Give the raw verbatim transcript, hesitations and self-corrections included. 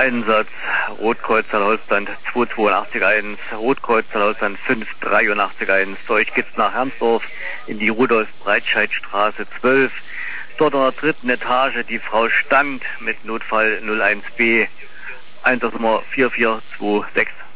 Einsatz Rotkreuz Holstand zwei zwei acht eins, Rotkreuz Holstand fünf drei acht eins. Zu euch geht's nach Hermsdorf in die Rudolf-Breitscheid-Straße zwölf. Dort in der dritten Etage die Frau Stand mit Notfall null eins B, Einsatznummer vier vier zwei sechs.